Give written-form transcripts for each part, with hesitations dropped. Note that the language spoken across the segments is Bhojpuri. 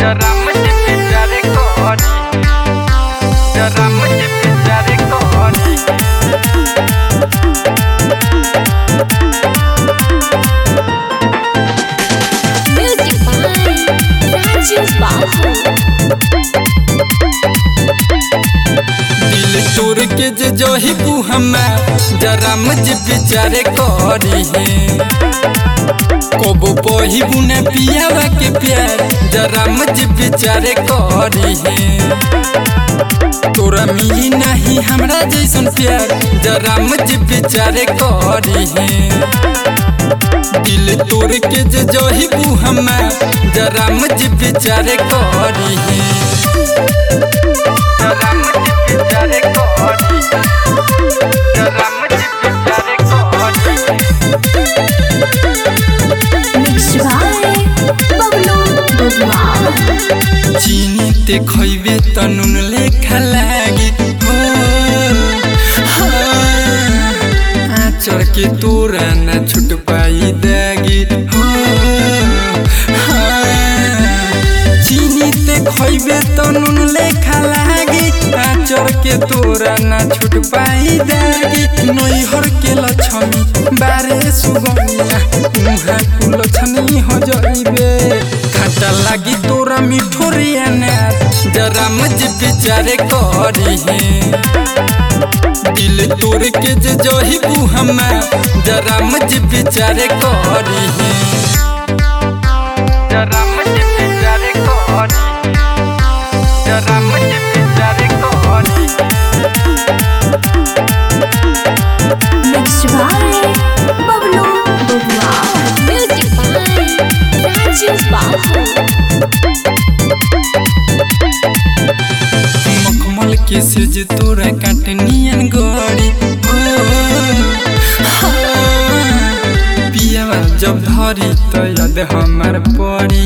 जरा मुझे प्यार कोनी, जरा मुझे प्यार कोनी। Music by Raju Babu। दिल तोड़ के जो ही बू हमें जरा मुझे प्यार कोनी है। कबो पही बुने पियावा के प्यार जरा मुझे प्यार कोनी है। तोरा मिली नहीं हमरा जैसन प्यार जरा मुझे प्यार कोनी है। दिल तोड़ के जो ही बू हमें जरा मुझे प्यार कोनी है। जरा मुझे प्यार कोनी, जरा मुझे प्यार कोनी। Mixed by Bablu Budwa। चीनी ते खइबे त नून लेखा लागी हो। आचर के तोरा न छुट पाई दागी हो। चीनी ते खइबे त नून लेखा लागी। आचर के तोरा न छुट पाई दागी। नैहर के लछमी बारे सुगनिया मुहा कुल छनी हो जइबे। खट्टा लागी तोरा मिठोरिया ना जरा मुझे प्यार कोनी है। दिल तोड़ के जो ही बू हमें जरा मुझे प्यार कोनी है। जरा मुझे प्यार कोनी, जरा मुझे प्यार कोनी। Mixed by Bablu Budwa। Music by Raju Babu। मखमल के सेज तोरा काटनियन गड़ी पियावा जब धरी तो याद हमार पड़ी।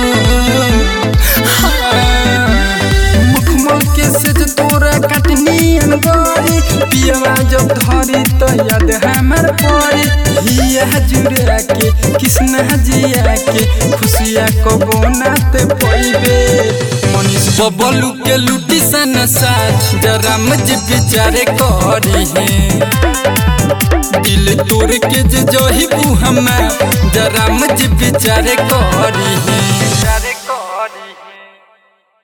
मखमल के सेज तोरा काटनियन गड़ी पियावा जब धरी तो याद हमार पड़ी। हिया जुड़ा के कृष्णा जिया के खुशिया को बोनाते पैबे। मनीष बबलू के लूटी सनसार जरा मुझे प्यार कोनी है। दिल तोड़ के जो ही बू हमें जरा मुझे प्यार कोनी है।